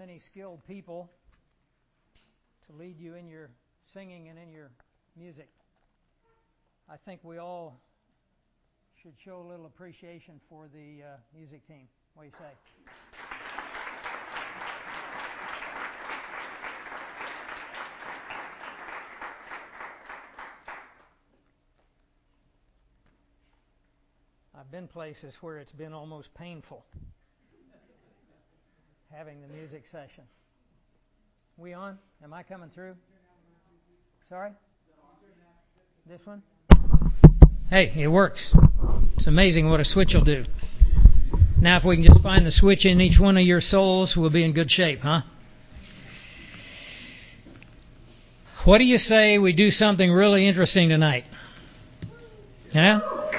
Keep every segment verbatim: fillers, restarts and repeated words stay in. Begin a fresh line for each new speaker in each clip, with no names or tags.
Many skilled people to lead you in your singing and in your music. I think we all should show a little appreciation for the uh, music team. What do you say? I've been places where it's been almost painful having the music session. We on? Am I coming through? Sorry? This one? Hey, it works. It's amazing what a switch will do. Now, if we can just find the switch in each one of your souls, we'll be in good shape, huh? What do you say we do something really interesting tonight? Yeah?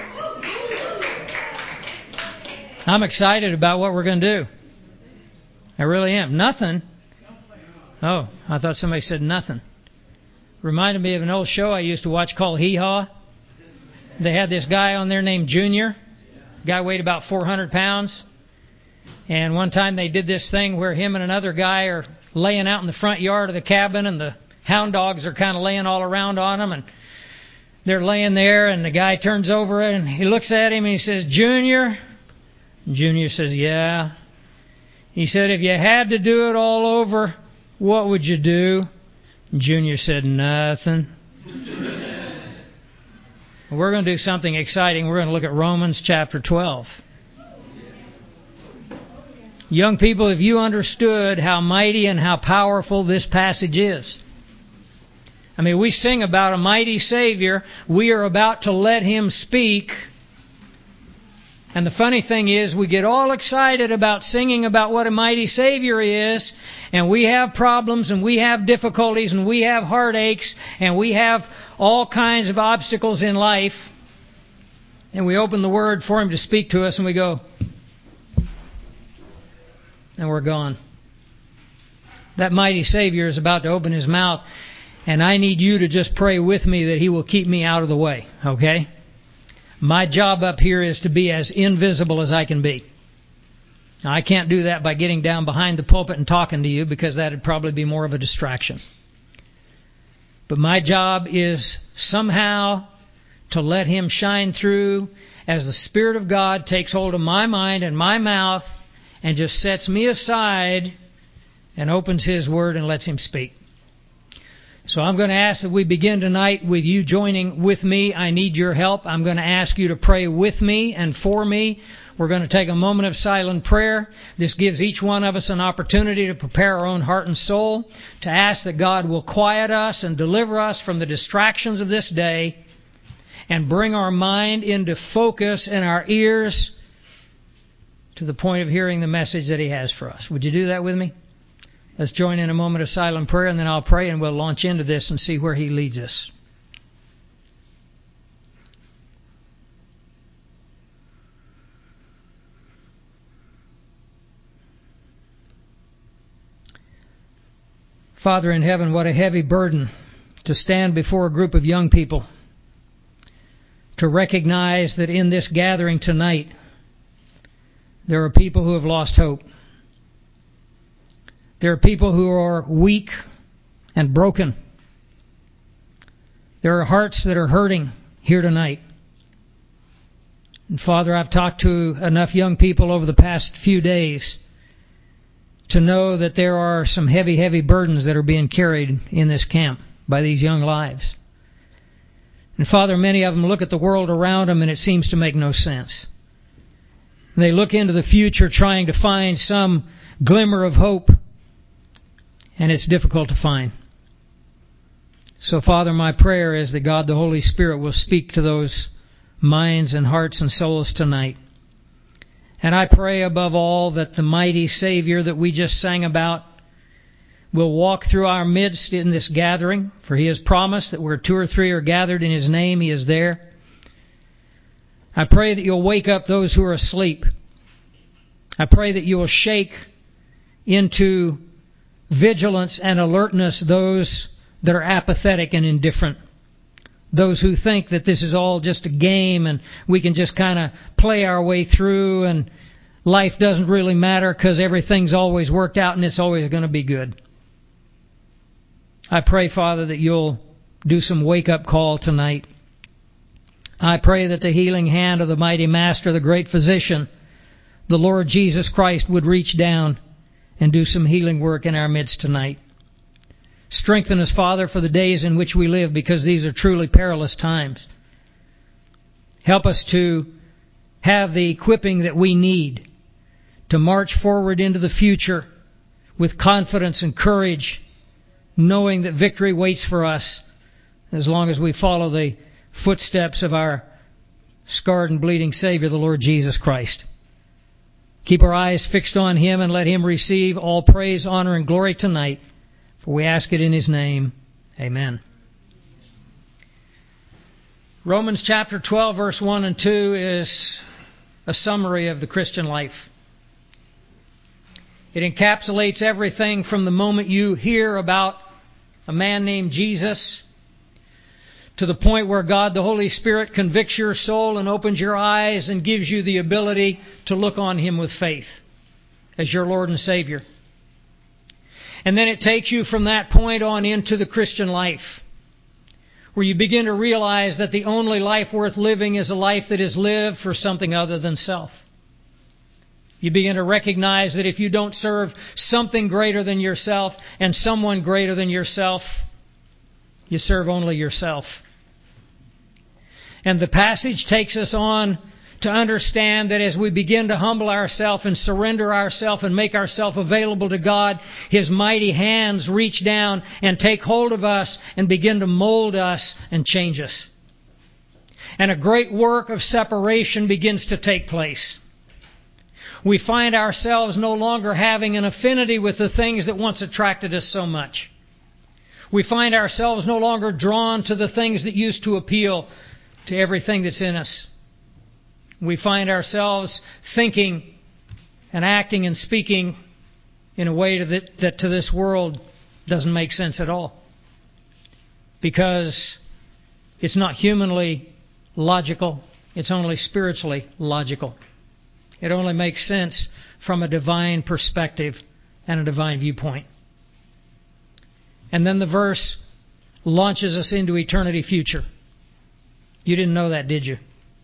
I'm excited about what we're going to do. I really am. Nothing? Oh, I thought somebody said nothing. Reminded me of an old show I used to watch called Hee Haw. They had this guy on there named Junior. Guy weighed about four hundred pounds. And one time they did this thing where him and another guy are laying out in the front yard of the cabin, and the hound dogs are kind of laying all around on them. And they're laying there, and the guy turns over and he looks at him and he says, "Junior?" And Junior says, "Yeah." He said, "If you had to do it all over, what would you do?" And Junior said, "Nothing." We're going to do something exciting. We're going to look at Romans chapter twelve. Young people, if you understood how mighty and how powerful this passage is. I mean, we sing about a mighty Savior. We are about to let Him speak. And the funny thing is, we get all excited about singing about what a mighty Savior is, and we have problems, and we have difficulties, and we have heartaches, and we have all kinds of obstacles in life. And we open the Word for Him to speak to us, and we go, and we're gone. That mighty Savior is about to open His mouth, and I need you to just pray with me that He will keep me out of the way, okay? My job up here is to be as invisible as I can be. Now, I can't do that by getting down behind the pulpit and talking to you, because that would probably be more of a distraction. But my job is somehow to let Him shine through as the Spirit of God takes hold of my mind and my mouth and just sets me aside and opens His Word and lets Him speak. So I'm going to ask that we begin tonight with you joining with me. I need your help. I'm going to ask you to pray with me and for me. We're going to take a moment of silent prayer. This gives each one of us an opportunity to prepare our own heart and soul, to ask that God will quiet us and deliver us from the distractions of this day and bring our mind into focus and our ears to the point of hearing the message that He has for us. Would you do that with me? Let's join in a moment of silent prayer, and then I'll pray and we'll launch into this and see where He leads us. Father in heaven, what a heavy burden to stand before a group of young people, to recognize that in this gathering tonight, there are people who have lost hope. There are people who are weak and broken. There are hearts that are hurting here tonight. And Father, I've talked to enough young people over the past few days to know that there are some heavy, heavy burdens that are being carried in this camp by these young lives. And Father, many of them look at the world around them and it seems to make no sense. And they look into the future trying to find some glimmer of hope, and it's difficult to find. So, Father, my prayer is that God, the Holy Spirit, will speak to those minds and hearts and souls tonight. And I pray above all that the mighty Savior that we just sang about will walk through our midst in this gathering, for He has promised that where two or three are gathered in His name, He is there. I pray that You'll wake up those who are asleep. I pray that You will shake into vigilance and alertness those that are apathetic and indifferent. Those who think that this is all just a game and we can just kind of play our way through and life doesn't really matter because everything's always worked out and it's always going to be good. I pray, Father, that you'll do some wake-up call tonight. I pray that the healing hand of the mighty Master, the great physician, the Lord Jesus Christ, would reach down and do some healing work in our midst tonight. Strengthen us, Father, for the days in which we live, because these are truly perilous times. Help us to have the equipping that we need to march forward into the future with confidence and courage, knowing that victory waits for us as long as we follow the footsteps of our scarred and bleeding Savior, the Lord Jesus Christ. Keep our eyes fixed on Him and let Him receive all praise, honor, and glory tonight. For we ask it in His name. Amen. Romans chapter twelve, verse one and two is a summary of the Christian life. It encapsulates everything from the moment you hear about a man named Jesus to the point where God, the Holy Spirit, convicts your soul and opens your eyes and gives you the ability to look on Him with faith as your Lord and Savior. And then it takes you from that point on into the Christian life, where you begin to realize that the only life worth living is a life that is lived for something other than self. You begin to recognize that if you don't serve something greater than yourself and someone greater than yourself, you serve only yourself. And the passage takes us on to understand that as we begin to humble ourselves and surrender ourselves and make ourselves available to God, His mighty hands reach down and take hold of us and begin to mold us and change us. And a great work of separation begins to take place. We find ourselves no longer having an affinity with the things that once attracted us so much. We find ourselves no longer drawn to the things that used to appeal to everything that's in us. We find ourselves thinking and acting and speaking in a way that, that to this world doesn't make sense at all. Because it's not humanly logical, it's only spiritually logical. It only makes sense from a divine perspective and a divine viewpoint. And then the verse launches us into eternity future. You didn't know that, did you?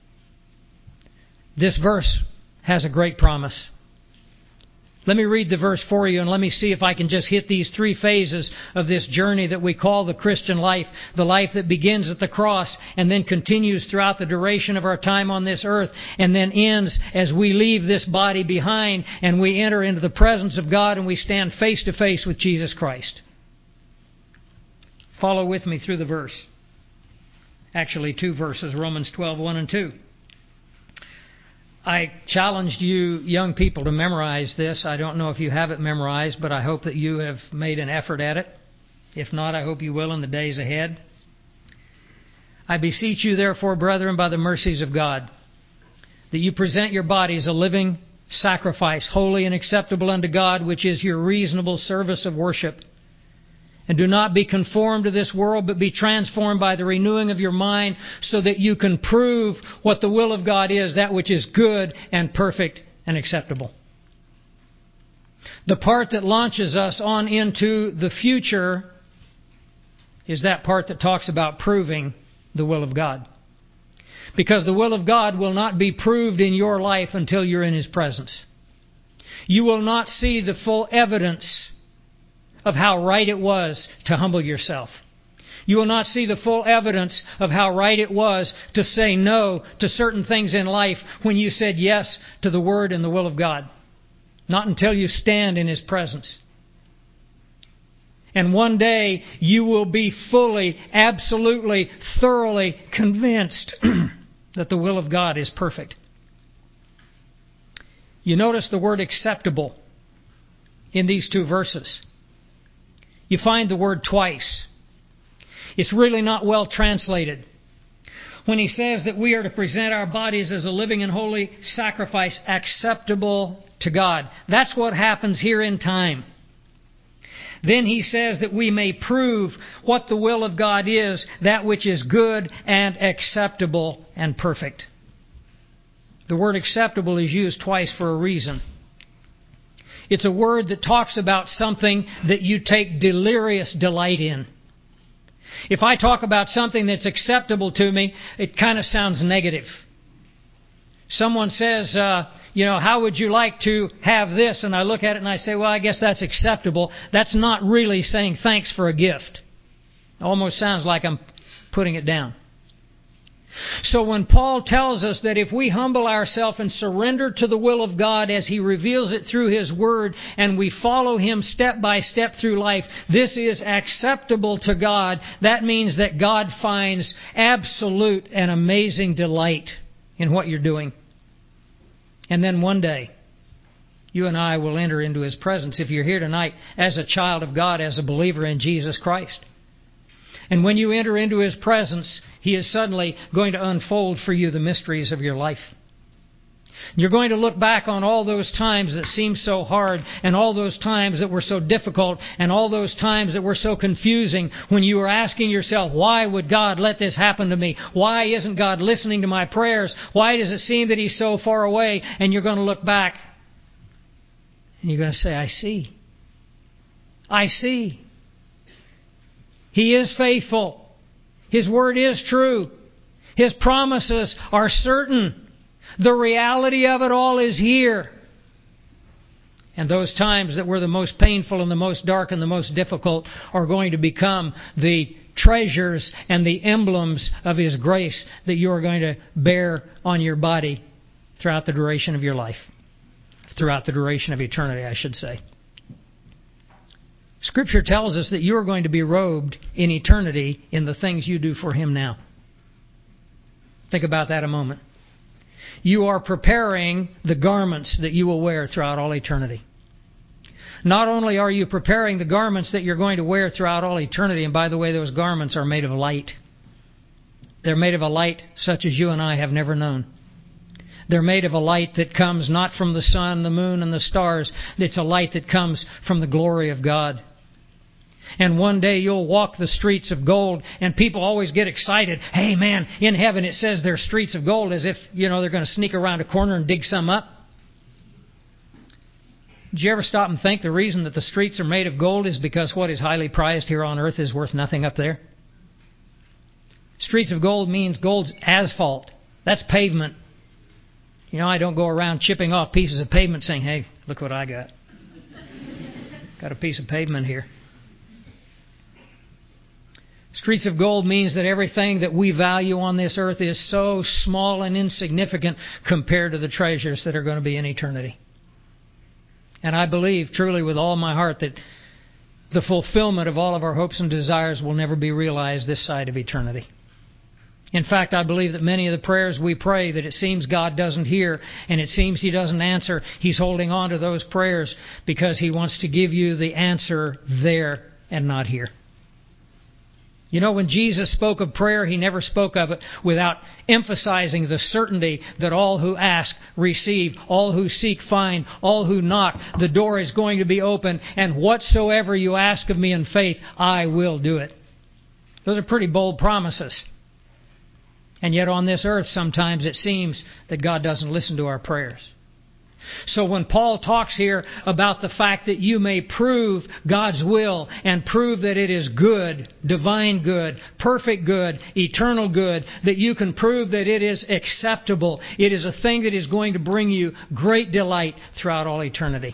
This verse has a great promise. Let me read the verse for you and let me see if I can just hit these three phases of this journey that we call the Christian life. The life that begins at the cross and then continues throughout the duration of our time on this earth and then ends as we leave this body behind and we enter into the presence of God and we stand face to face with Jesus Christ. Follow with me through the verse. Actually, two verses, Romans twelve, one and two. I challenged you young people to memorize this. I don't know if you have it memorized, but I hope that you have made an effort at it. If not, I hope you will in the days ahead. I beseech you, therefore, brethren, by the mercies of God, that you present your bodies a living sacrifice, holy and acceptable unto God, which is your reasonable service of worship. And do not be conformed to this world, but be transformed by the renewing of your mind, so that you can prove what the will of God is, that which is good and perfect and acceptable. The part that launches us on into the future is that part that talks about proving the will of God. Because the will of God will not be proved in your life until you're in His presence. You will not see the full evidence of how right it was to humble yourself. You will not see the full evidence of how right it was to say no to certain things in life when you said yes to the Word and the will of God. Not until you stand in His presence. And one day you will be fully, absolutely, thoroughly convinced that the will of God is perfect. You notice the word acceptable in these two verses. You find the word twice. It's really not well translated. When he says that we are to present our bodies as a living and holy sacrifice acceptable to God, that's what happens here in time. Then he says that we may prove what the will of God is, that which is good and acceptable and perfect. The word acceptable is used twice for a reason. It's a word that talks about something that you take delirious delight in. If I talk about something that's acceptable to me, it kind of sounds negative. Someone says, uh, you know, how would you like to have this? And I look at it and I say, well, I guess that's acceptable. That's not really saying thanks for a gift. It almost sounds like I'm putting it down. So when Paul tells us that if we humble ourselves and surrender to the will of God as He reveals it through His Word, and we follow Him step by step through life, this is acceptable to God. That means that God finds absolute and amazing delight in what you're doing. And then one day, you and I will enter into His presence if you're here tonight as a child of God, as a believer in Jesus Christ. And when you enter into His presence, He is suddenly going to unfold for you the mysteries of your life. You're going to look back on all those times that seemed so hard, and all those times that were so difficult, and all those times that were so confusing, when you were asking yourself, why would God let this happen to me? Why isn't God listening to my prayers? Why does it seem that He's so far away? And you're going to look back, and you're going to say, I see. I see. He is faithful. His word is true. His promises are certain. The reality of it all is here. And those times that were the most painful and the most dark and the most difficult are going to become the treasures and the emblems of His grace that you are going to bear on your body throughout the duration of your life. Throughout the duration of eternity, I should say. Scripture tells us that you are going to be robed in eternity in the things you do for Him now. Think about that a moment. You are preparing the garments that you will wear throughout all eternity. Not only are you preparing the garments that you're going to wear throughout all eternity, and by the way, those garments are made of light. They're made of a light such as you and I have never known. They're made of a light that comes not from the sun, the moon, and the stars. It's a light that comes from the glory of God. And one day you'll walk the streets of gold, and people always get excited. Hey man, in heaven it says there's streets of gold, as if, you know, they're going to sneak around a corner and dig some up. Did you ever stop and think the reason that the streets are made of gold is because what is highly prized here on earth is worth nothing up there? Streets of gold means gold's asphalt. That's pavement. You know, I don't go around chipping off pieces of pavement saying, hey, look what I got. Got a piece of pavement here. Streets of gold means that everything that we value on this earth is so small and insignificant compared to the treasures that are going to be in eternity. And I believe truly with all my heart that the fulfillment of all of our hopes and desires will never be realized this side of eternity. In fact, I believe that many of the prayers we pray that it seems God doesn't hear and it seems He doesn't answer, He's holding on to those prayers because He wants to give you the answer there and not here. You know, when Jesus spoke of prayer, He never spoke of it without emphasizing the certainty that all who ask, receive, all who seek, find, all who knock, the door is going to be open, and whatsoever you ask of me in faith, I will do it. Those are pretty bold promises. And yet on this earth, sometimes it seems that God doesn't listen to our prayers. So when Paul talks here about the fact that you may prove God's will and prove that it is good, divine good, perfect good, eternal good, that you can prove that it is acceptable, it is a thing that is going to bring you great delight throughout all eternity.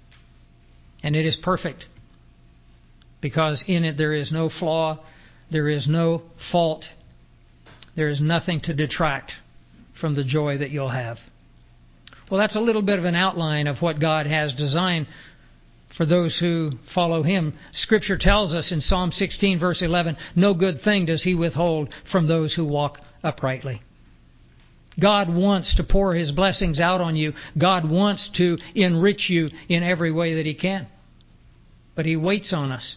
And it is perfect because in it there is no flaw, there is no fault, there is nothing to detract from the joy that you'll have. Well, that's a little bit of an outline of what God has designed for those who follow Him. Scripture tells us in Psalm sixteen, verse eleven, no good thing does He withhold from those who walk uprightly. God wants to pour His blessings out on you. God wants to enrich you in every way that He can. But He waits on us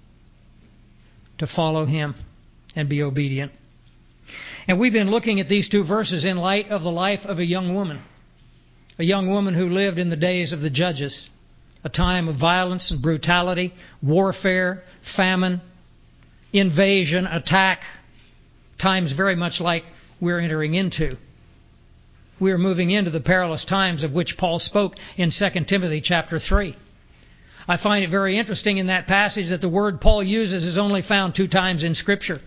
to follow Him and be obedient. And we've been looking at these two verses in light of the life of a young woman. A young woman who lived in the days of the Judges, a time of violence and brutality, warfare, famine, invasion, attack, times very much like we're entering into. We are moving into the perilous times of which Paul spoke in Second Timothy chapter three. I find it very interesting in that passage that the word Paul uses is only found two times in Scripture.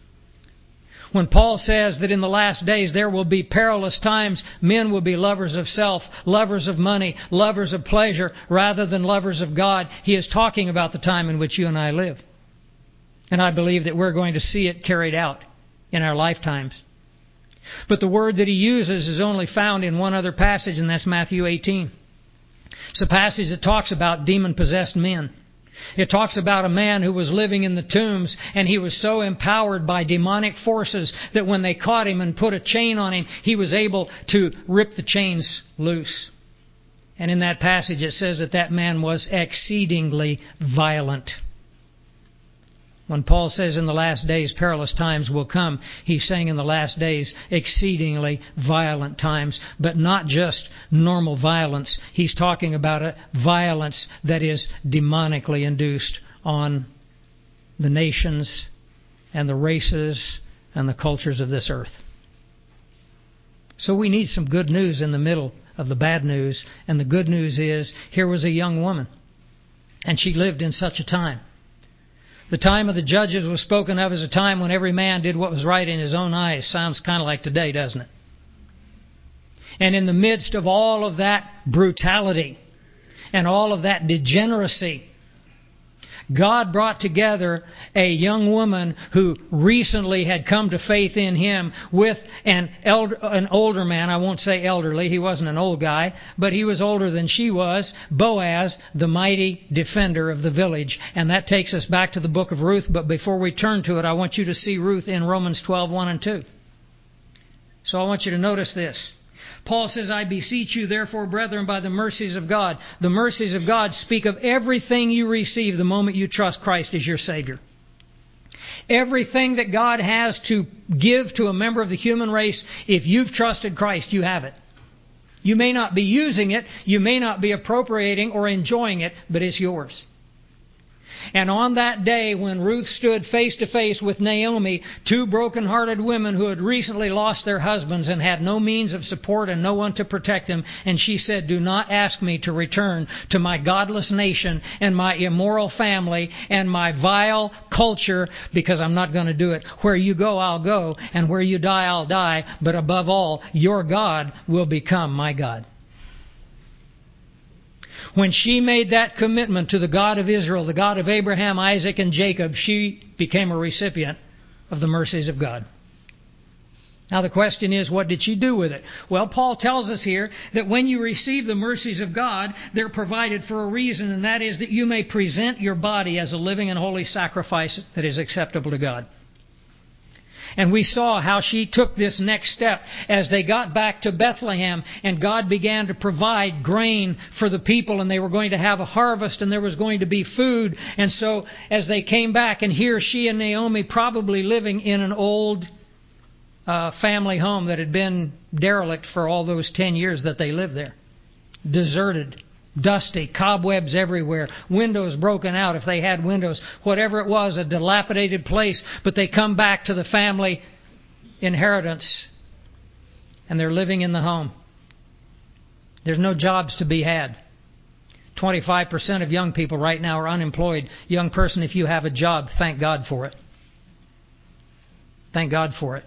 When Paul says that in the last days there will be perilous times, men will be lovers of self, lovers of money, lovers of pleasure, rather than lovers of God, he is talking about the time in which you and I live. And I believe that we're going to see it carried out in our lifetimes. But the word that he uses is only found in one other passage, and that's Matthew eighteen. It's a passage that talks about demon-possessed men. It talks about a man who was living in the tombs, and he was so empowered by demonic forces that when they caught him and put a chain on him, he was able to rip the chains loose. And in that passage it says that that man was exceedingly violent. When Paul says in the last days perilous times will come, he's saying in the last days exceedingly violent times, but not just normal violence. He's talking about a violence that is demonically induced on the nations and the races and the cultures of this earth. So we need some good news in the middle of the bad news, and the good news is here was a young woman, and she lived in such a time. The time of the judges was spoken of as a time when every man did what was right in his own eyes. Sounds kind of like today, doesn't it? And in the midst of all of that brutality and all of that degeneracy, God brought together a young woman who recently had come to faith in Him with an elder, an older man. I won't say elderly. He wasn't an old guy, but he was older than she was. Boaz, the mighty defender of the village. And that takes us back to the book of Ruth. But before we turn to it, I want you to see Ruth in Romans twelve, one and two. So I want you to notice this. Paul says, I beseech you, therefore, brethren, by the mercies of God. The mercies of God speak of everything you receive the moment you trust Christ as your Savior. Everything that God has to give to a member of the human race, if you've trusted Christ, you have it. You may not be using it, you may not be appropriating or enjoying it, but it's yours. And on that day when Ruth stood face to face with Naomi, two broken-hearted women who had recently lost their husbands and had no means of support and no one to protect them, and she said, do not ask me to return to my godless nation and my immoral family and my vile culture, because I'm not going to do it. Where you go, I'll go, and where you die, I'll die, but above all, your God will become my God. When she made that commitment to the God of Israel, the God of Abraham, Isaac, and Jacob, she became a recipient of the mercies of God. Now the question is, what did she do with it? Well, Paul tells us here that when you receive the mercies of God, they're provided for a reason, and that is that you may present your body as a living and holy sacrifice that is acceptable to God. And we saw how she took this next step as they got back to Bethlehem, and God began to provide grain for the people, and they were going to have a harvest, and there was going to be food. And so as they came back, and here she and Naomi probably living in an old uh, family home that had been derelict for all those ten years that they lived there. Deserted. Dusty, cobwebs everywhere, windows broken out if they had windows, whatever it was, a dilapidated place. But they come back to the family inheritance and they're living in the home. There's no jobs to be had. twenty-five percent of young people right now are unemployed. Young person, if you have a job, thank God for it. Thank God for it.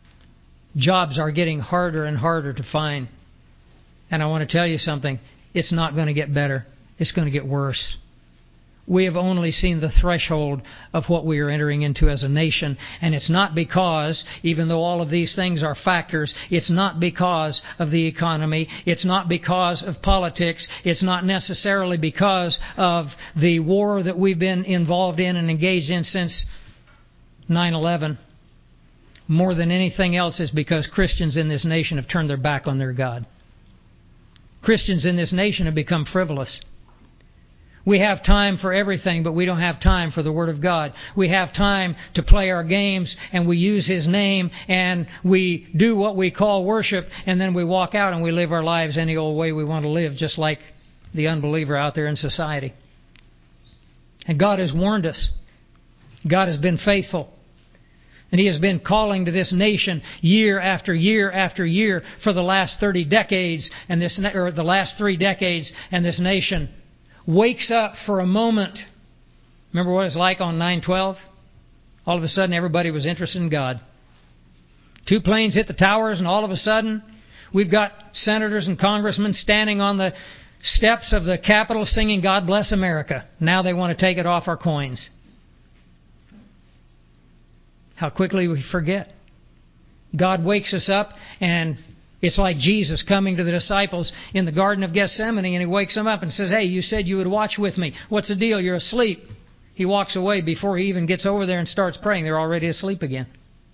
Jobs are getting harder and harder to find. And I want to tell you something. It's not going to get better. It's going to get worse. We have only seen the threshold of what we are entering into as a nation. And it's not because, even though all of these things are factors, it's not because of the economy. It's not because of politics. It's not necessarily because of the war that we've been involved in and engaged in since nine eleven. More than anything else is because Christians in this nation have turned their back on their God. Christians in this nation have become frivolous. We have time for everything, but we don't have time for the Word of God. We have time to play our games, and we use His name, and we do what we call worship, and then we walk out and we live our lives any old way we want to live, just like the unbeliever out there in society. And God has warned us. God has been faithful. And He has been calling to this nation year after year after year for the last thirty decades, and this, or the last three decades, and this nation wakes up for a moment. Remember what it was like on nine twelve? All of a sudden, everybody was interested in God. Two planes hit the towers, and all of a sudden, we've got senators and congressmen standing on the steps of the Capitol singing "God Bless America." Now they want to take it off our coins. How quickly we forget. God wakes us up, and it's like Jesus coming to the disciples in the Garden of Gethsemane, and He wakes them up and says, "Hey, you said you would watch with me. What's the deal? You're asleep." He walks away before He even gets over there and starts praying. They're already asleep again.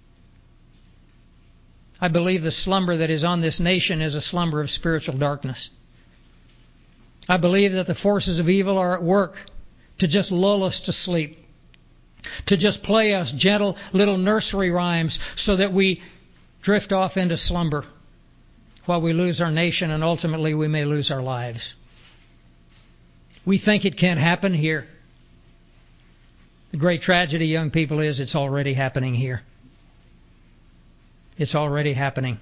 I believe the slumber that is on this nation is a slumber of spiritual darkness. I believe that the forces of evil are at work to just lull us to sleep, to just play us gentle little nursery rhymes so that we drift off into slumber while we lose our nation, and ultimately we may lose our lives. We think it can't happen here. The great tragedy, young people, is it's already happening here. It's already happening.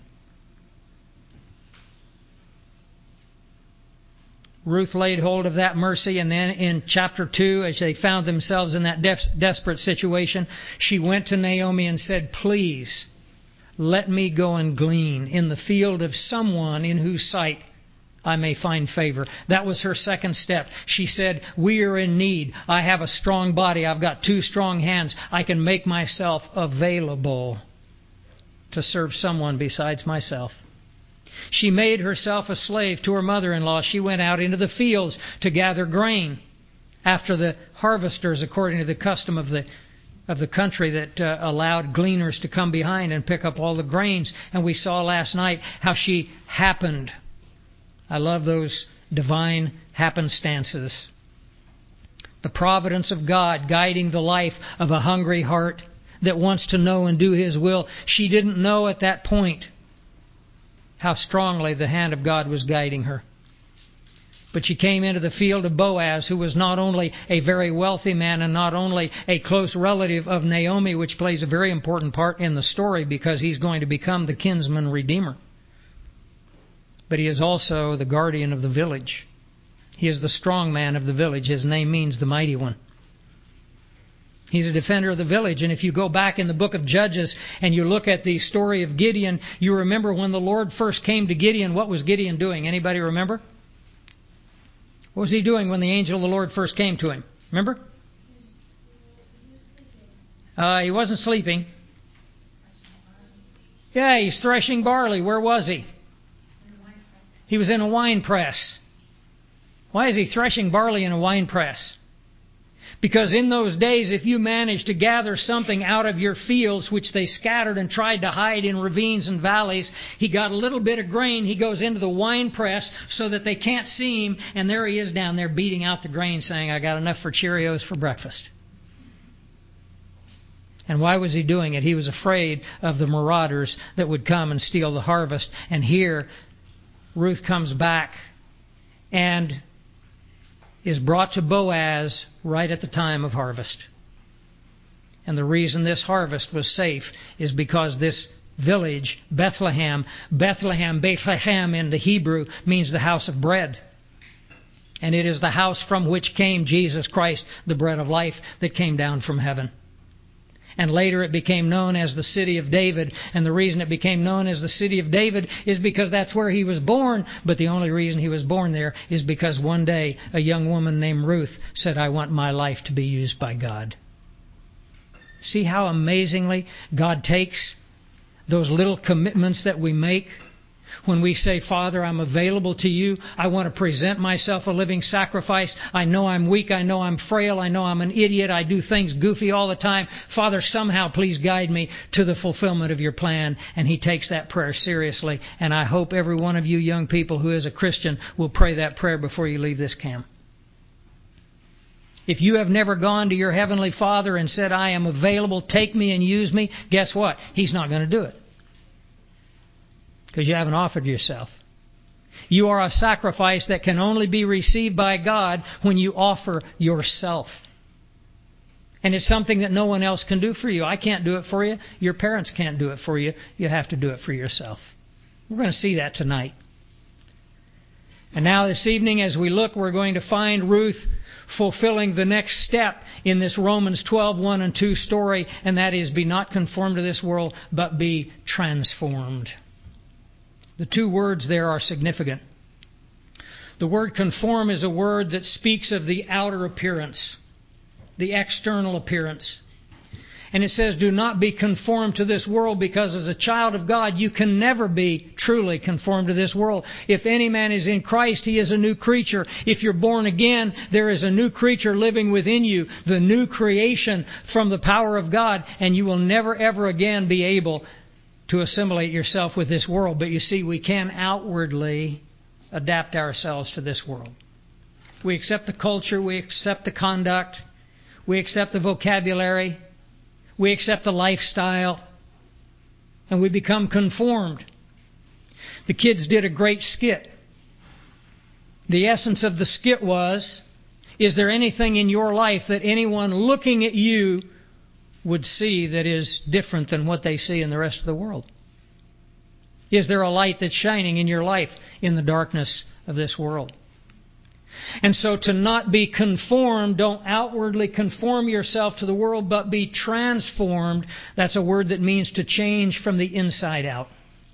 Ruth laid hold of that mercy, and then in chapter two, as they found themselves in that des- desperate situation, she went to Naomi and said, "Please, let me go and glean in the field of someone in whose sight I may find favor." That was her second step. She said, "We are in need. I have a strong body. I've got two strong hands. I can make myself available to serve someone besides myself." She made herself a slave to her mother-in-law. She went out into the fields to gather grain after the harvesters, according to the custom of the of the country that uh, allowed gleaners to come behind and pick up all the grains. And we saw last night how she happened. I love those divine happenstances. The providence of God guiding the life of a hungry heart that wants to know and do His will. She didn't know at that point how strongly the hand of God was guiding her. But she came into the field of Boaz, who was not only a very wealthy man and not only a close relative of Naomi, which plays a very important part in the story because he's going to become the kinsman redeemer. But he is also the guardian of the village. He is the strong man of the village. His name means the mighty one. He's a defender of the village. And if you go back in the book of Judges and you look at the story of Gideon, you remember when the Lord first came to Gideon, what was Gideon doing? Anybody remember? What was he doing when the angel of the Lord first came to him? Remember? Uh, he wasn't sleeping. Yeah, he's threshing barley. Where was he? He was in a wine press. Why is he threshing barley in a wine press? Because in those days, if you managed to gather something out of your fields, which they scattered and tried to hide in ravines and valleys, he got a little bit of grain, he goes into the wine press so that they can't see him, and there he is down there beating out the grain saying, "I got enough for Cheerios for breakfast." And why was he doing it? He was afraid of the marauders that would come and steal the harvest. And here, Ruth comes back and is brought to Boaz right at the time of harvest. And the reason this harvest was safe is because this village, Bethlehem, Bethlehem, Bethlehem in the Hebrew means the house of bread. And it is the house from which came Jesus Christ, the bread of life that came down from heaven. And later it became known as the city of David. And the reason it became known as the city of David is because that's where he was born. But the only reason he was born there is because one day a young woman named Ruth said, "I want my life to be used by God." See how amazingly God takes those little commitments that we make. When we say, "Father, I'm available to you. I want to present myself a living sacrifice. I know I'm weak. I know I'm frail. I know I'm an idiot. I do things goofy all the time. Father, somehow please guide me to the fulfillment of your plan." And He takes that prayer seriously. And I hope every one of you young people who is a Christian will pray that prayer before you leave this camp. If you have never gone to your Heavenly Father and said, "I am available, take me and use me," guess what? He's not going to do it. Because you haven't offered yourself. You are a sacrifice that can only be received by God when you offer yourself. And it's something that no one else can do for you. I can't do it for you. Your parents can't do it for you. You have to do it for yourself. We're going to see that tonight. And now this evening as we look, we're going to find Ruth fulfilling the next step in this Romans twelve, one and two story, and that is be not conformed to this world, but be transformed. The two words there are significant. The word conform is a word that speaks of the outer appearance, the external appearance. And it says, do not be conformed to this world, because as a child of God, you can never be truly conformed to this world. If any man is in Christ, he is a new creature. If you're born again, there is a new creature living within you, the new creation from the power of God, and you will never ever again be able to assimilate yourself with this world. But you see, we can outwardly adapt ourselves to this world. We accept the culture, we accept the conduct, we accept the vocabulary, we accept the lifestyle, and we become conformed. The kids did a great skit. The essence of the skit was, is there anything in your life that anyone looking at you would see that is different than what they see in the rest of the world? Is there a light that's shining in your life in the darkness of this world? And so to not be conformed, don't outwardly conform yourself to the world, but be transformed. That's a word that means to change from the inside out.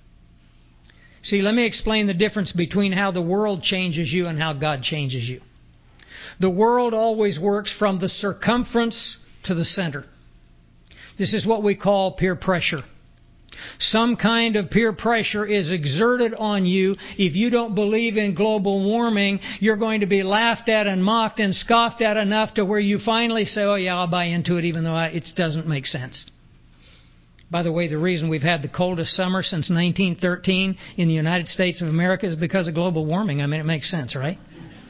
See, let me explain the difference between how the world changes you and how God changes you. The world always works from the circumference to the center. This is what we call peer pressure. Some kind of peer pressure is exerted on you. If you don't believe in global warming, you're going to be laughed at and mocked and scoffed at enough to where you finally say, oh yeah, I'll buy into it even though I, it doesn't make sense. By the way, the reason we've had the coldest summer since nineteen thirteen in the United States of America is because of global warming. I mean, it makes sense, right?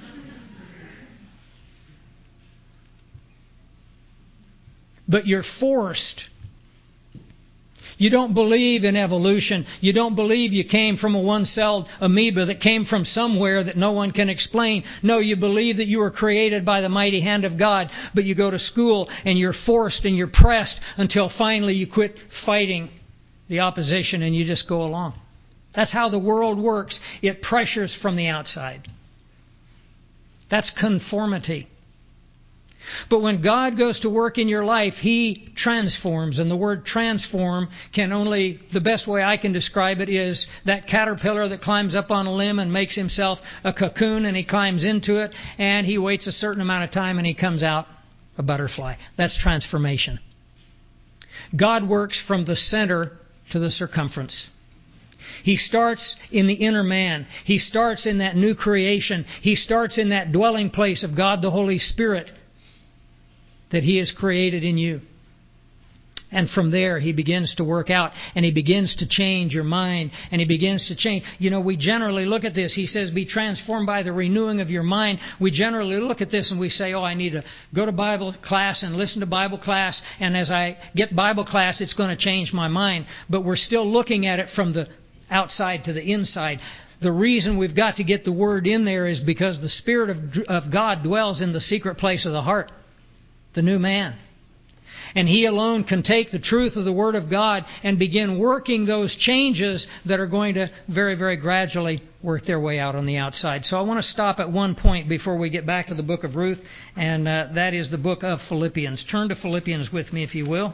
But you're forced. You don't believe in evolution. You don't believe you came from a one-celled amoeba that came from somewhere that no one can explain. No, you believe that you were created by the mighty hand of God, but you go to school and you're forced and you're pressed until finally you quit fighting the opposition and you just go along. That's how the world works. It pressures from the outside. That's conformity. But when God goes to work in your life, He transforms. And the word transform can only, the best way I can describe it is that caterpillar that climbs up on a limb and makes himself a cocoon, and he climbs into it and he waits a certain amount of time and he comes out a butterfly. That's transformation. God works from the center to the circumference. He starts in the inner man. He starts in that new creation. He starts in that dwelling place of God the Holy Spirit that He has created in you. And from there, He begins to work out, and He begins to change your mind, and He begins to change. You know, we generally look at this. He says, be transformed by the renewing of your mind. We generally look at this and we say, oh, I need to go to Bible class and listen to Bible class, and as I get Bible class, it's going to change my mind. But we're still looking at it from the outside to the inside. The reason we've got to get the Word in there is because the Spirit of, of God dwells in the secret place of the heart. The new man. And He alone can take the truth of the Word of God and begin working those changes that are going to very, very gradually work their way out on the outside. So I want to stop at one point before we get back to the book of Ruth, and uh, that is the book of Philippians. Turn to Philippians with me, if you will.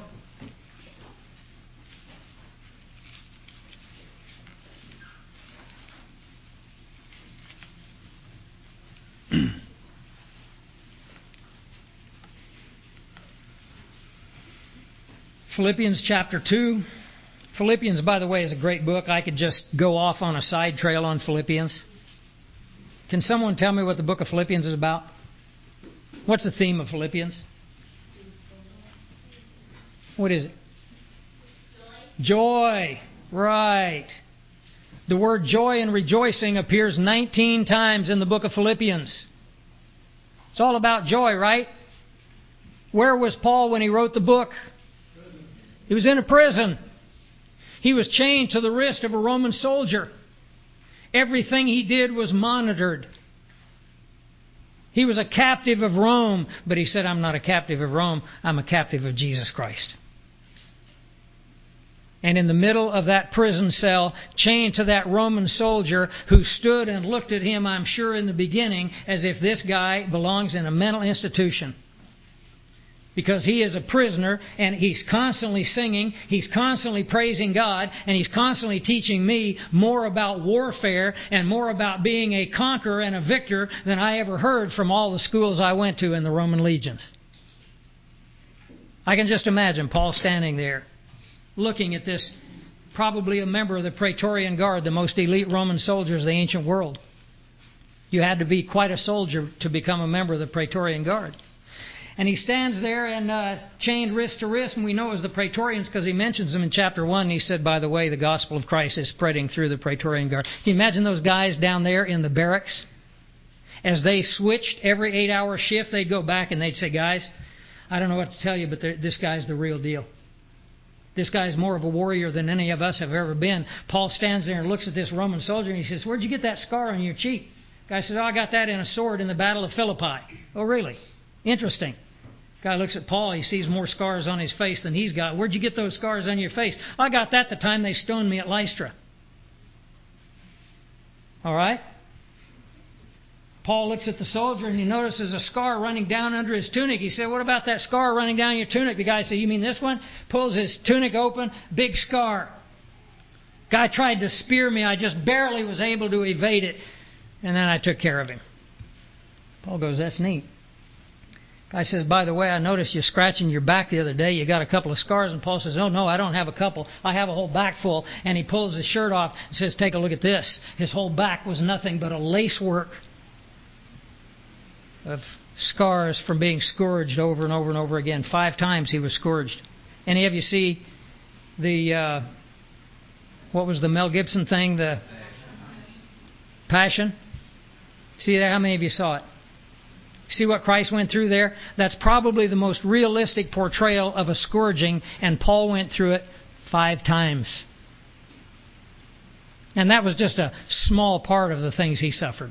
Philippians chapter two. Philippians, by the way, is a great book. I could just go off on a side trail on Philippians. Can someone tell me what the book of Philippians is about? What's the theme of Philippians? What is it? Joy. Joy. Right. The word joy and rejoicing appears nineteen times in the book of Philippians. It's all about joy, right? Where was Paul when he wrote the book? He was in a prison. He was chained to the wrist of a Roman soldier. Everything he did was monitored. He was a captive of Rome, but he said, I'm not a captive of Rome, I'm a captive of Jesus Christ. And in the middle of that prison cell, chained to that Roman soldier who stood and looked at him, I'm sure in the beginning, as if this guy belongs in a mental institution. Because he is a prisoner and he's constantly singing, he's constantly praising God, and he's constantly teaching me more about warfare and more about being a conqueror and a victor than I ever heard from all the schools I went to in the Roman legions. I can just imagine Paul standing there, looking at this, probably a member of the Praetorian Guard, the most elite Roman soldiers of the ancient world. You had to be quite a soldier to become a member of the Praetorian Guard. And he stands there and uh, chained wrist to wrist, and we know it was the Praetorians because he mentions them in chapter one. And he said, by the way, the gospel of Christ is spreading through the Praetorian Guard. Can you imagine those guys down there in the barracks? As they switched every eight-hour shift, they'd go back and they'd say, guys, I don't know what to tell you, but this guy's the real deal. This guy's more of a warrior than any of us have ever been. Paul stands there and looks at this Roman soldier and he says, where'd you get that scar on your cheek? Guy says, oh, I got that in a sword in the Battle of Philippi. Oh, really? Interesting. Guy looks at Paul. He sees more scars on his face than he's got. Where'd you get those scars on your face? I got that the time they stoned me at Lystra. All right? Paul looks at the soldier and he notices a scar running down under his tunic. He said, what about that scar running down your tunic? The guy said, you mean this one? Pulls his tunic open, big scar. Guy tried to spear me. I just barely was able to evade it. And then I took care of him. Paul goes, that's neat. Guy says, by the way, I noticed you scratching your back the other day. You got a couple of scars. And Paul says, oh, no, I don't have a couple. I have a whole back full. And he pulls his shirt off and says, take a look at this. His whole back was nothing but a lace work of scars from being scourged over and over and over again. Five times he was scourged. Any of you see the, uh, what was the Mel Gibson thing? The Passion? See that? How many of you saw it? See what Christ went through there? That's probably the most realistic portrayal of a scourging, and Paul went through it five times. And that was just a small part of the things he suffered.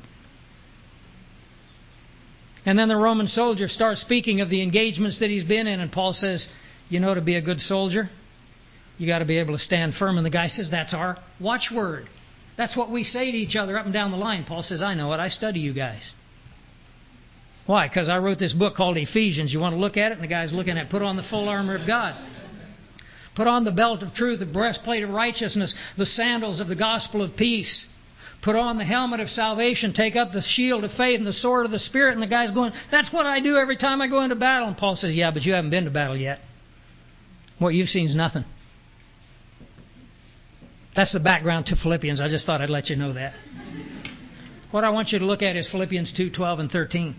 And then the Roman soldier starts speaking of the engagements that he's been in, and Paul says, you know, to be a good soldier, you got to be able to stand firm. And the guy says, that's our watchword. That's what we say to each other up and down the line. Paul says, I know it. I study you guys. Why? Because I wrote this book called Ephesians. You want to look at it? And the guy's looking at, put on the full armor of God. Put on the belt of truth, the breastplate of righteousness, the sandals of the gospel of peace. Put on the helmet of salvation, take up the shield of faith and the sword of the Spirit. And the guy's going, that's what I do every time I go into battle. And Paul says, yeah, but you haven't been to battle yet. What you've seen is nothing. That's the background to Philippians. I just thought I'd let you know that. What I want you to look at is Philippians two, twelve and thirteen.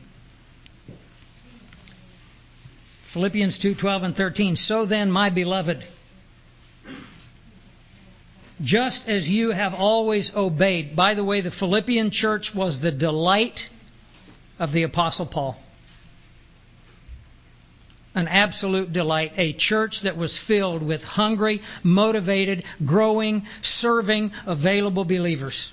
Philippians two, twelve and thirteen. So then, my beloved, just as you have always obeyed. By the way, the Philippian church was the delight of the Apostle Paul. An absolute delight. A church that was filled with hungry, motivated, growing, serving, available believers.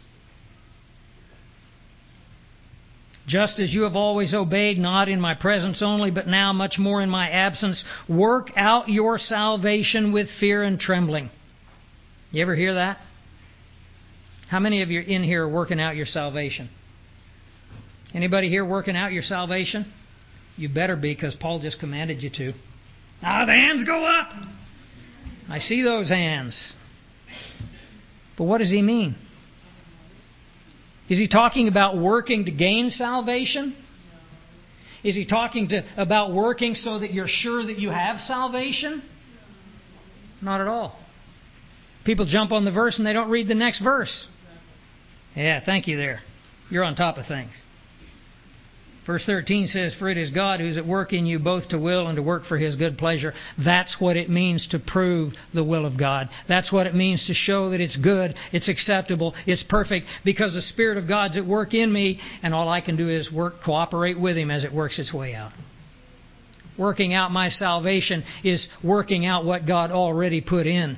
Just as you have always obeyed, not in my presence only, but now much more in my absence, work out your salvation with fear and trembling. You ever hear that? How many of you in here are working out your salvation? Anybody here working out your salvation? You better be, because Paul just commanded you to. Now the hands go up. I see those hands. But what does he mean? Is he talking about working to gain salvation? Is he talking to, about working so that you're sure that you have salvation? Not at all. People jump on the verse and they don't read the next verse. Yeah, thank you there. You're on top of things. Verse thirteen says, for it is God who is at work in you both to will and to work for His good pleasure. That's what it means to prove the will of God. That's what it means to show that it's good, it's acceptable, it's perfect, because the Spirit of God's at work in me, and all I can do is work, cooperate with Him as it works its way out. Working out my salvation is working out what God already put in.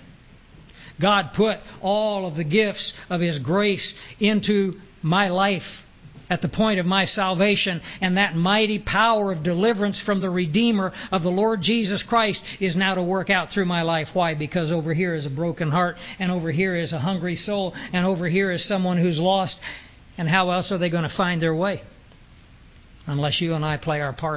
God put all of the gifts of His grace into my life at the point of my salvation, and that mighty power of deliverance from the Redeemer of the Lord Jesus Christ is now to work out through my life. Why? Because over here is a broken heart, and over here is a hungry soul, and over here is someone who's lost. And how else are they going to find their way? Unless you and I play our part.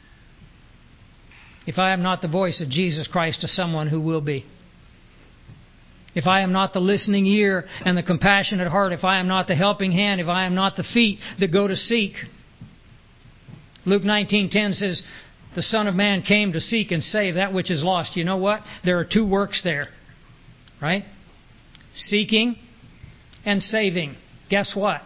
If I am not the voice of Jesus Christ to someone, who will be? If I am not the listening ear and the compassionate heart, if I am not the helping hand, if I am not the feet that go to seek. Luke nineteen ten says, the Son of Man came to seek and save that which is lost. You know what? There are two works there. Right? Seeking and saving. Guess what?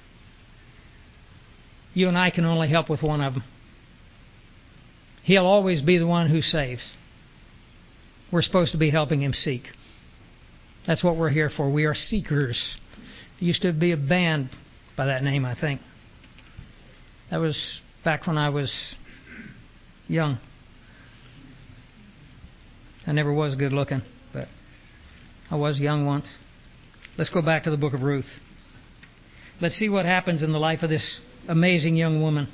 You and I can only help with one of them. He'll always be the one who saves. We're supposed to be helping Him seek. That's what we're here for. We are seekers. There used to be a band by that name, I think. That was back when I was young. I never was good looking, but I was young once. Let's go back to the book of Ruth. Let's see what happens in the life of this amazing young woman.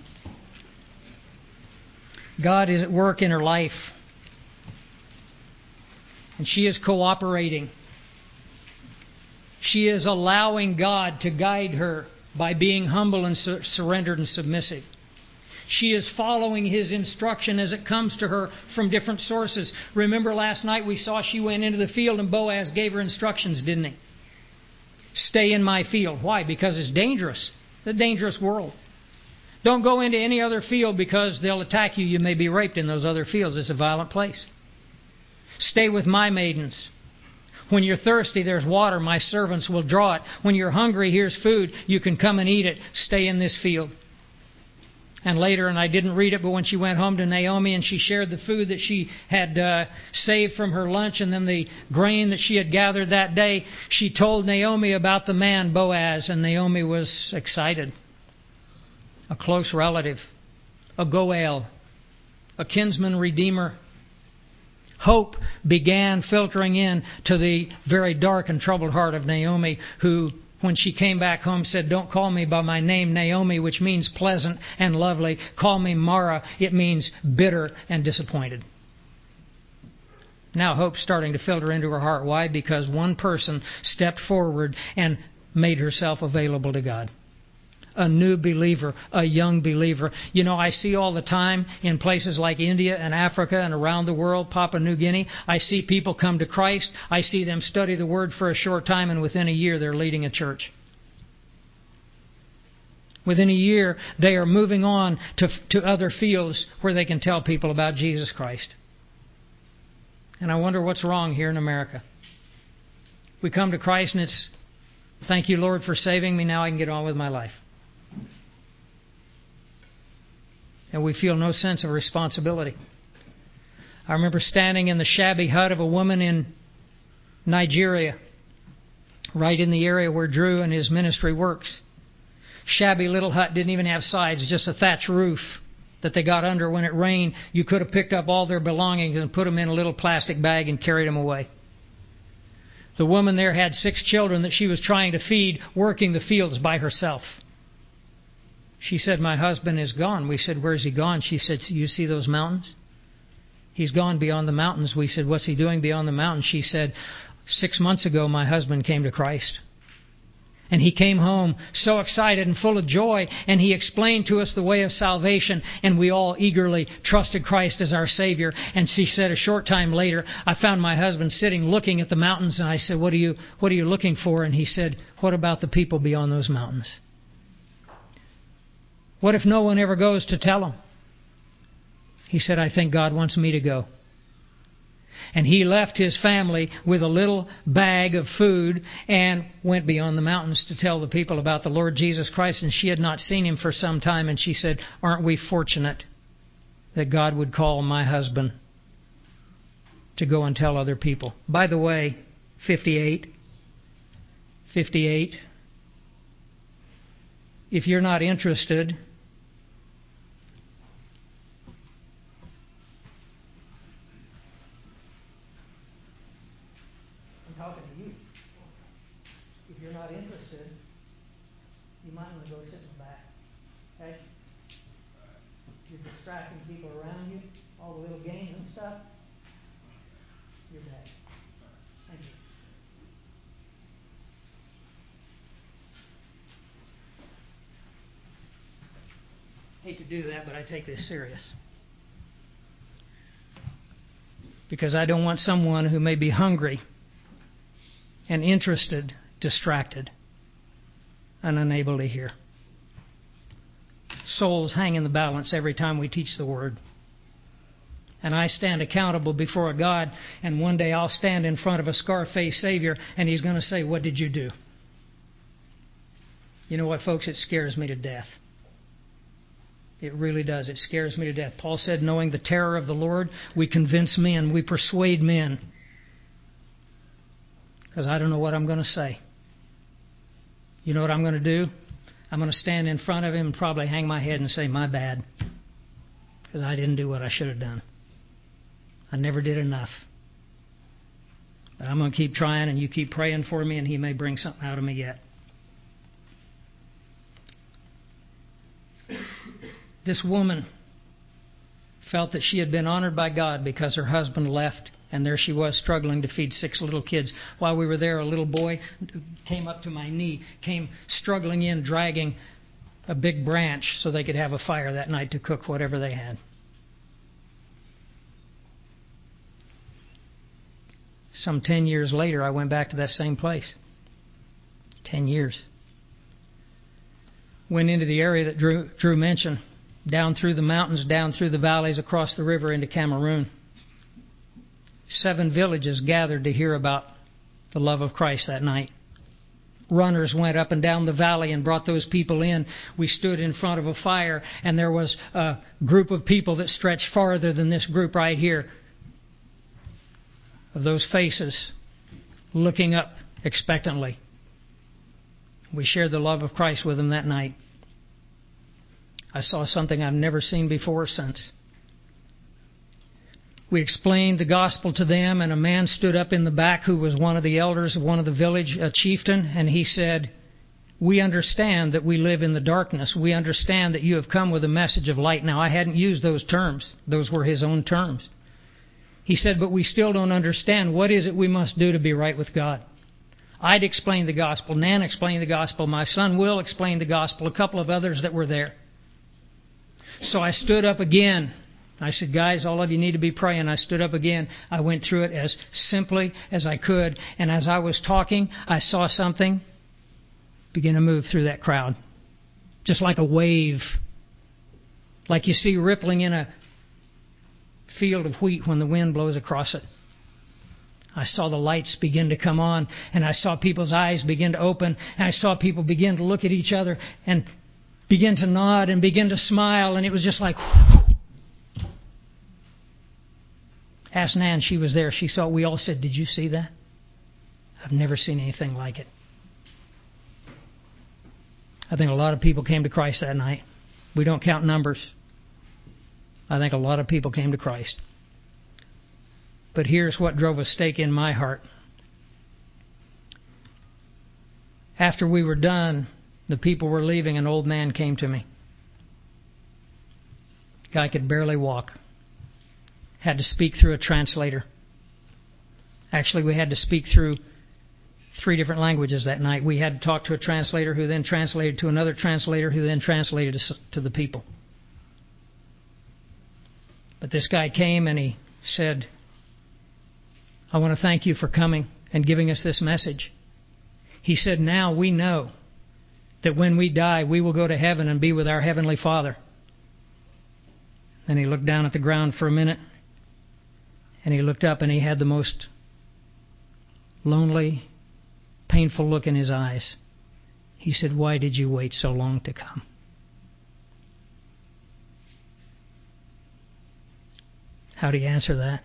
God is at work in her life. And she is cooperating. She is allowing God to guide her by being humble and sur- surrendered and submissive. She is following His instruction as it comes to her from different sources. Remember last night we saw she went into the field and Boaz gave her instructions, didn't he? Stay in my field. Why? Because it's dangerous. It's a dangerous world. Don't go into any other field because they'll attack you. You may be raped in those other fields. It's a violent place. Stay with my maidens. When you're thirsty, there's water. My servants will draw it. When you're hungry, here's food. You can come and eat it. Stay in this field. And later, and I didn't read it, but when she went home to Naomi and she shared the food that she had uh, saved from her lunch and then the grain that she had gathered that day, she told Naomi about the man Boaz, and Naomi was excited. A close relative, a Goel, a kinsman redeemer. Hope began filtering in to the very dark and troubled heart of Naomi, who, when she came back home, said, don't call me by my name Naomi, which means pleasant and lovely. Call me Mara. It means bitter and disappointed. Now hope's starting to filter into her heart. Why? Because one person stepped forward and made herself available to God. A new believer, a young believer. You know, I see all the time in places like India and Africa and around the world, Papua New Guinea, I see people come to Christ. I see them study the Word for a short time, and within a year they're leading a church. Within a year they are moving on to, to other fields where they can tell people about Jesus Christ. And I wonder what's wrong here in America. We come to Christ and it's, thank you, Lord, for saving me. Now I can get on with my life. And we feel no sense of responsibility. I remember standing in the shabby hut of a woman in Nigeria, right in the area where Drew and his ministry works. Shabby little hut, didn't even have sides, just a thatch roof that they got under. When it rained, you could have picked up all their belongings and put them in a little plastic bag and carried them away. The woman there had six children that she was trying to feed, working the fields by herself. She said, my husband is gone. We said, where's he gone? She said, you see those mountains? He's gone beyond the mountains. We said, what's he doing beyond the mountains? She said, six months ago my husband came to Christ. And he came home so excited and full of joy, and he explained to us the way of salvation, and we all eagerly trusted Christ as our Savior. And she said a short time later, I found my husband sitting looking at the mountains, and I said, what are you, what are you looking for? And he said, what about the people beyond those mountains? What if no one ever goes to tell them? He said, I think God wants me to go. And he left his family with a little bag of food and went beyond the mountains to tell the people about the Lord Jesus Christ. And she had not seen him for some time. And she said, aren't we fortunate that God would call my husband to go and tell other people? By the way, fifty-eight. fifty-eight. If you're not interested, talking to you. If you're not interested, you might want to go sit in the back. Okay? You're distracting people around you, all the little games and stuff. You're bad. Thank you. Hate to do that, but I take this serious. Because I don't want someone who may be hungry and interested, distracted, and unable to hear. Souls hang in the balance every time we teach the Word. And I stand accountable before a God, and one day I'll stand in front of a scar-faced Savior, and He's going to say, "What did you do?" You know what, folks? It scares me to death. It really does. It scares me to death. Paul said, knowing the terror of the Lord, we convince men, we persuade men. Because I don't know what I'm going to say. You know what I'm going to do? I'm going to stand in front of Him and probably hang my head and say, "My bad." Because I didn't do what I should have done. I never did enough. But I'm going to keep trying, and you keep praying for me, and He may bring something out of me yet. This woman felt that she had been honored by God because her husband left, and there she was struggling to feed six little kids. While we were there, a little boy came up to my knee, came struggling in, dragging a big branch so they could have a fire that night to cook whatever they had. Some ten years later, I went back to that same place. Ten years. Went into the area that Drew, Drew mentioned, down through the mountains, down through the valleys, across the river into Cameroon. Seven villages gathered to hear about the love of Christ that night. Runners went up and down the valley and brought those people in. We stood in front of a fire, and there was a group of people that stretched farther than this group right here, of those faces looking up expectantly. We shared the love of Christ with them that night. I saw something I've never seen before or since. We explained the gospel to them, and a man stood up in the back who was one of the elders of one of the village, a chieftain, and he said, "We understand that we live in the darkness. We understand that you have come with a message of light." Now, I hadn't used those terms. Those were his own terms. He said, "But we still don't understand. What is it we must do to be right with God?" I'd explained the gospel. Nan explained the gospel. My son Will explained the gospel. A couple of others that were there. So I stood up again. I said, "Guys, all of you need to be praying." I stood up again. I went through it as simply as I could. And as I was talking, I saw something begin to move through that crowd. Just like a wave. Like you see rippling in a field of wheat when the wind blows across it. I saw the lights begin to come on, and I saw people's eyes begin to open, and I saw people begin to look at each other and begin to nod and begin to smile, and it was just like... Asked Nan, she was there. She saw, we all said, "Did you see that?" I've never seen anything like it. I think a lot of people came to Christ that night. We don't count numbers. I think a lot of people came to Christ. But here's what drove a stake in my heart. After we were done, the people were leaving, an old man came to me. The guy could barely walk. Had to speak through a translator. Actually, we had to speak through three different languages that night. We had to talk to a translator who then translated to another translator who then translated to the people. But this guy came and he said, "I want to thank you for coming and giving us this message." He said, "Now we know that when we die, we will go to heaven and be with our Heavenly Father." Then he looked down at the ground for a minute, and he looked up and he had the most lonely, painful look in his eyes. He said, "Why did you wait so long to come?" How do you answer that?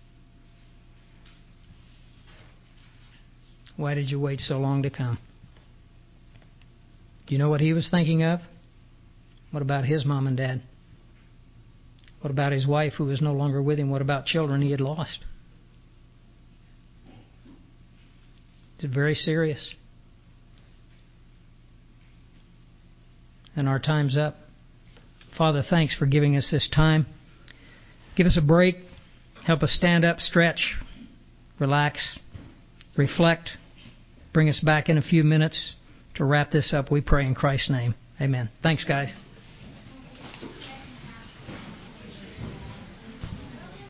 Why did you wait so long to come? Do you know what he was thinking of? What about his mom and dad? What about his wife who was no longer with him? What about children he had lost? It's very serious. And our time's up. Father, thanks for giving us this time. Give us a break. Help us stand up, stretch, relax, reflect. Bring us back in a few minutes to wrap this up. We pray in Christ's name. Amen. Thanks, guys.